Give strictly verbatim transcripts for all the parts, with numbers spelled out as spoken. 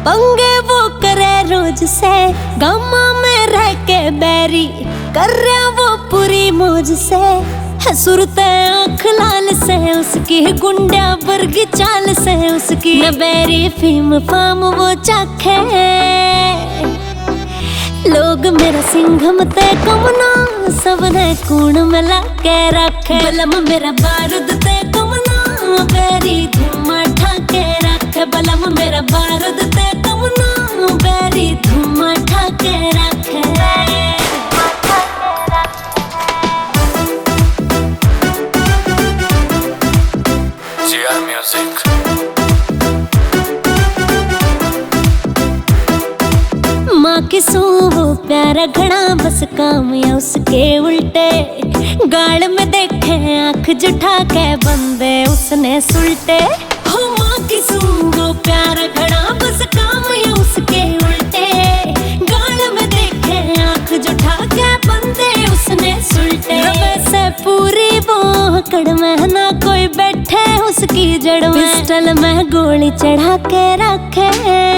पंगे वो करे रोज से, गामा में रह के बैरी कर रहा वो पूरी मौज से। है सुरते आँख लाल से उसकी, गुंडा वर्गी चाल से उसकी, न बैरी फीम फाम वो चाखे। लोग मेरा सिंघम ते कमना, सबने कूण मिला के रखे। बलम मेरा बारूद ते कमना, बैरी धुआं ठाके रखे। बलम मेरा बारूद ते कमना, बैरी धुआं ठाके रखे। म्यूजिक माँ की सू वो प्यारा घड़ा, बस काम या उसके उल्टे। गाल में देखे आंख जुठा के बंदे उसने सुलटे। हो माँ की सू वो प्यारा घड़ा, बस काम या उसके उल्टे। गाल में देखे आंख जुठा के बंदे उसने सुलटे। वैसे पूरी वो कड़ में ना कोई बैठे उसकी जड़ में, पिस्टल में गोली चढ़ा के रखे।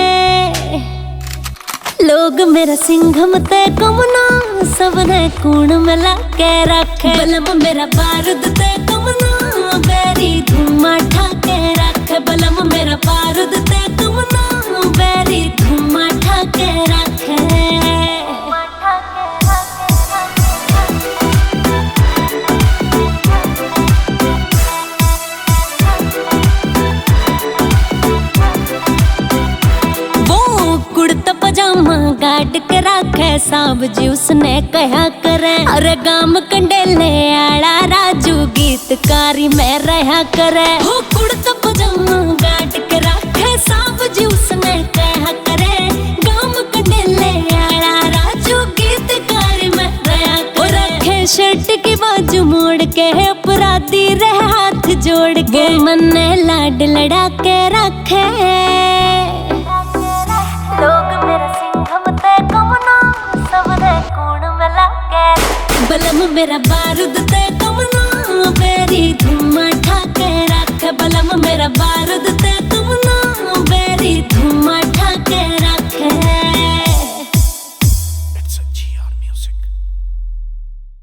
लोग मेरा सिंघम ते कमना, सबने कूण मिला के रखे। बलम मेरा बारूद ते कमना, बैरी धुआं ठाके रखे। बलम मेरा बारूद ते कमना, बैरी धुआं ठाके रखे। कुर्ता पजामा गाड़ के रखे साहब जी उसने कहा करे। अरे गाम कंडेले आड़ा राजू गीतकारी में रहा करे। हो कुर्ता पजामा गाड़ के रखे साहब जी उसने कहा करे। गाम कंडेले आड़ा राजू गीतकारी में रहा करे। रखे शर्ट की बाजू मोड़ के, अपराधी रहे हाथ जोड़ के। मन ने लाड लड़ा के रखे। लोग मेरा सिंघम ते कमना, सबने कूण मिला के। बलम मेरा बारूद ते कमना,